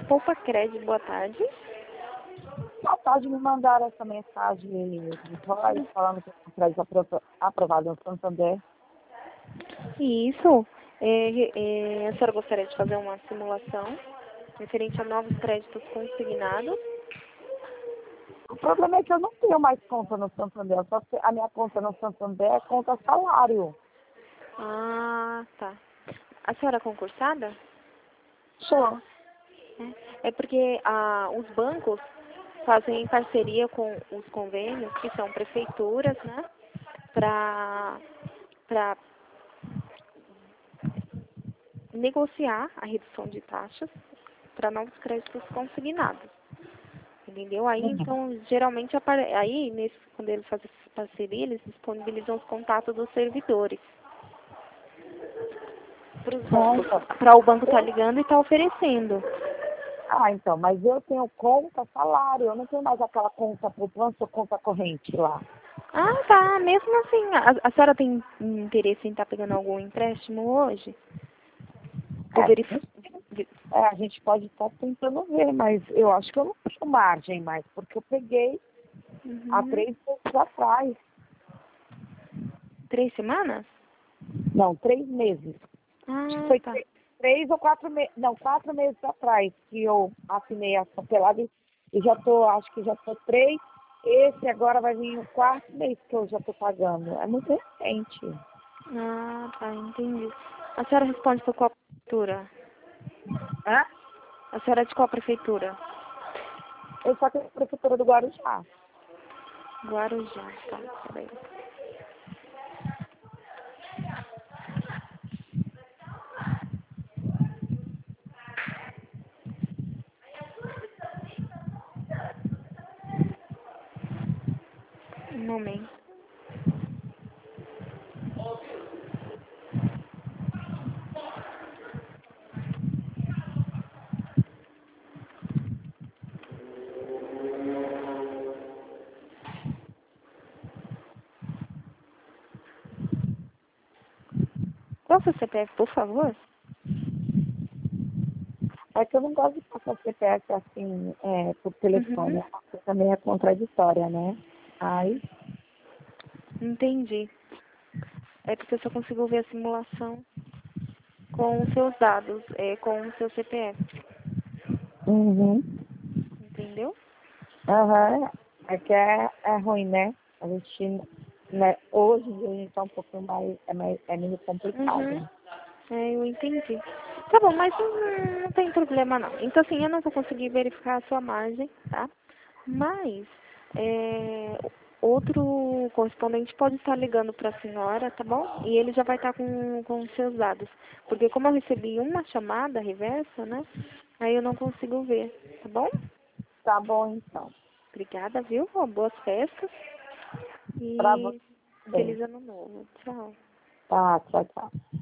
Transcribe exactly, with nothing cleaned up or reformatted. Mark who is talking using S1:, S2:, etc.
S1: Poupa Cred, boa tarde.
S2: Boa tarde, me mandaram essa mensagem de voz falando que o crédito apro- aprovado no Santander.
S1: Isso. É, é, a senhora gostaria de fazer uma simulação referente a novos créditos consignados?
S2: O problema é que eu não tenho mais conta no Santander, só que a minha conta no Santander é conta salário.
S1: Ah, tá. A senhora é concursada?
S2: Só.
S1: É, é porque ah, os bancos fazem parceria com os convênios, que são prefeituras, né? Para para negociar a redução de taxas para novos créditos consignados. Entendeu? Aí, então, geralmente, apare- aí, nesse, quando eles fazem essa parceria, eles disponibilizam os contatos dos servidores para os bancos, para o banco estar ligando e estar oferecendo.
S2: Ah, então, mas eu tenho conta salário, eu não tenho mais aquela conta poupança ou conta corrente lá.
S1: Ah, tá. Mesmo assim, a, a senhora tem interesse em estar pegando algum empréstimo hoje? Ou verif...
S2: É, a gente pode estar tentando ver, mas eu acho que eu não tenho margem mais, porque eu peguei
S1: Uhum.
S2: há três meses atrás.
S1: Três semanas?
S2: Não, três meses.
S1: Ah,
S2: Acho que foi
S1: tá.
S2: três, três ou quatro meses, não, quatro meses atrás que eu assinei a papelada e já tô, acho que já tô três. Esse agora vai vir o quarto mês que eu já tô pagando. É muito recente.
S1: Ah, tá, entendi. A senhora responde por qual prefeitura?
S2: Hã?
S1: A senhora é de qual prefeitura?
S2: Eu só tenho a prefeitura do Guarujá.
S1: Guarujá, tá, peraí. Um momento. Qual é o seu C P F, por favor?
S2: É que eu não gosto de passar C P F assim, é, por telefone.
S1: Uhum.
S2: Porque também é contraditória, né? Aí,
S1: Entendi. É porque eu só consigo ver a simulação com os seus dados, é, com o seu C P F.
S2: uhum.
S1: Entendeu?
S2: Aham. É que é, é ruim, né? A gente, né? Hoje em dia a gente tá um pouco mais, é, mais, é meio complicado.
S1: Uhum. É, eu entendi. Tá bom, mas hum, não tem problema não. Então assim, eu não vou conseguir verificar a sua margem, tá? Mas é, outro correspondente pode estar ligando para a senhora, tá bom? E ele já vai estar com, com os seus dados. Porque como eu recebi uma chamada reversa, né? Aí eu não consigo ver, tá bom?
S2: Tá bom, então.
S1: Obrigada, viu? Boas festas
S2: Pra você.
S1: e feliz ano novo. Tchau.
S2: Tá, tchau, tchau.